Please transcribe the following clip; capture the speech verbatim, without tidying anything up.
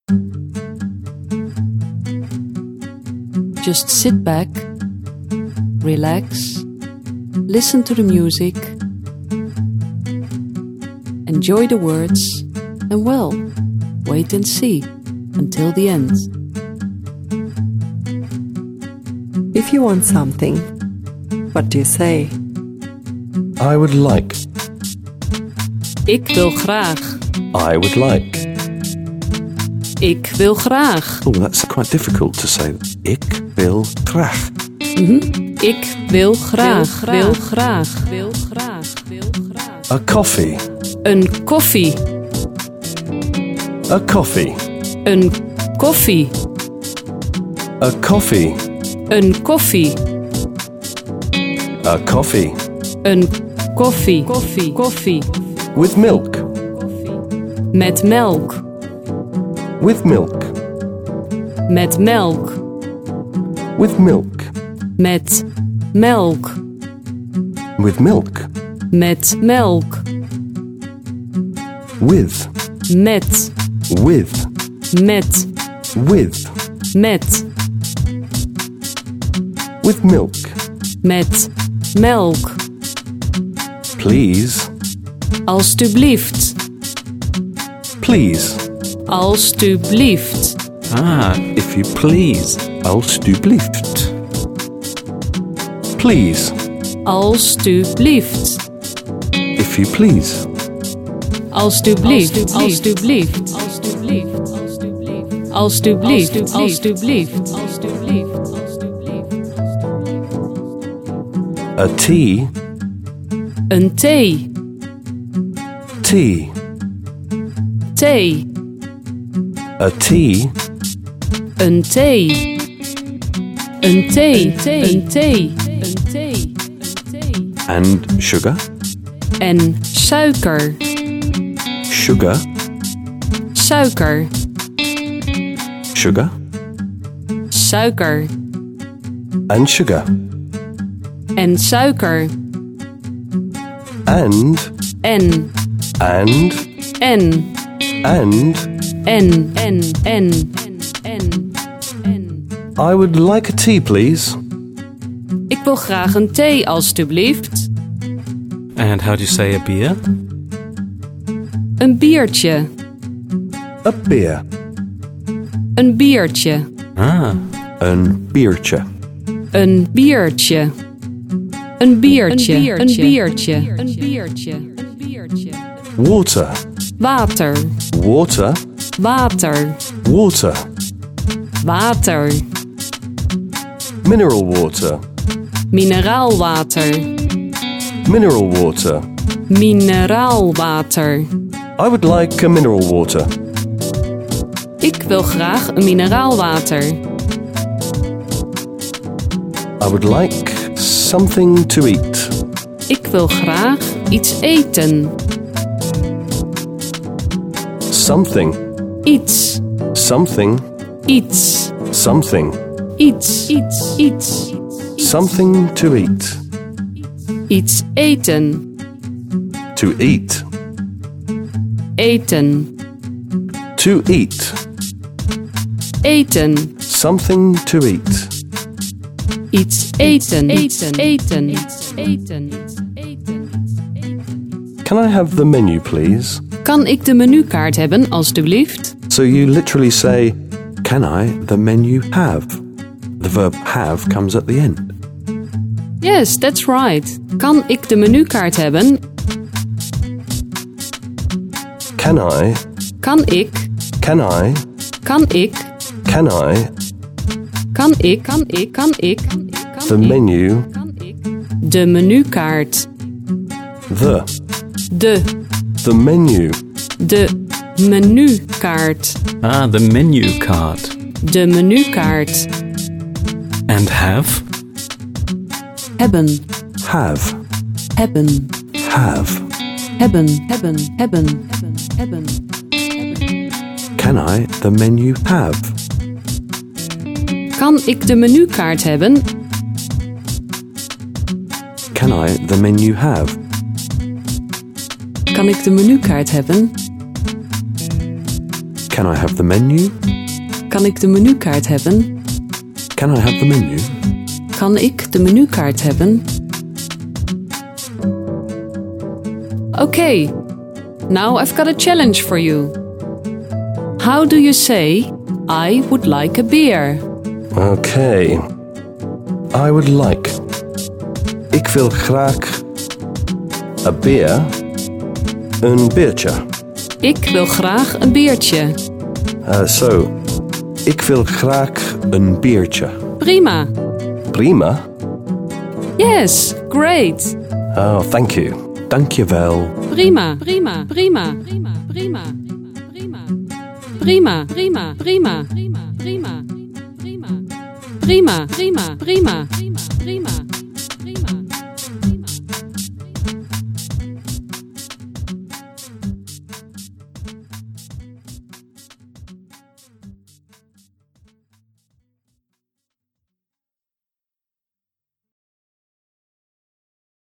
Just sit back, relax, listen to the music, enjoy the words, and well, wait and see until the end. If you want something, what do you say? I would like. Ik wil graag. I would like. Ik wil graag. Oh, that's quite difficult to say. Ik wil graag. Mm-hmm. Ik wil graag. Wil graag. Wil graag. Wil graag. A coffee. Een koffie. A coffee. Een koffie. A coffee. Een koffie. A coffee. Een koffie. Koffie. Koffie. With milk. Met melk. With milk. Met melk. With milk. Met melk. With milk. Met melk. With. Met. With. Met. With. Met. With milk. Met melk. Please. Alstublieft. Please. Alstublieft. Ah, if you please. Alstublieft. Please. Alstublieft. If you please. Alstublieft. Alstublieft. Alstublieft. Alstublieft. Alstublieft. Alstublieft. A tea. Een thee. Tea. Thee. A tea. Een thee. Een thee. Een thee. Een thee. Een thee. And sugar. En suiker. Sugar. Suiker. Sugar. Suiker. And sugar. En suiker. And. En. And. En. And. En. En. En. En. En. I would like a tea, please. Ik wil graag een thee, alstublieft. And how do you say a beer? Een biertje. A beer. Een biertje. Ah. Een biertje. Een biertje. Een biertje. Een biertje. Een biertje. Een biertje. Water. Water. Water. Water. Water. Water. Mineral water. Mineraalwater. Mineral water. Mineraalwater. I would like a mineral water. Ik wil graag een mineraalwater. I would like something to eat. Ik wil graag iets eten. Something. Iets. Something. Iets. Something. Iets. Iets. Iets. Something to eat. Iets eten. To eat. Eten. To eat. Eten. Something to eat. Iets eten. Eten. Eten. Eten. Eten. Can I have the menu, please? Kan ik de menukaart hebben, alstublieft? So you literally say, can I the menu have? The verb have comes at the end. Yes, that's right. Kan ik de menukaart hebben? Can I? Kan ik? Can I? Kan ik? Can I? Kan ik? Kan ik? Kan ik? The menu. De menukaart. The. De. The menu. De menukaart. Ah, the menu card. De menukaart. And have? Hebben. Have. Hebben. Have. Hebben. Hebben. Hebben. Hebben. Hebben. Can I the menu have? Kan ik de menukaart hebben? Can I the menu have? Kan ik de menukaart hebben? Can I have the menu? Kan ik de menukaart hebben? Can I have the menu? Kan ik de menukaart hebben? Okay, now I've got a challenge for you. How do you say, I would like a beer? Okay. I would like. Ik wil graag. A beer. Een biertje. Ik wil graag een biertje. Uh, so. Ik wil graag een biertje. Prima. Prima? Yes, great. Oh, thank you. Dankjewel. Prima, prima, prima, prima, prima, prima, prima, prima, prima, prima, prima, prima, prima, prima, prima, prima.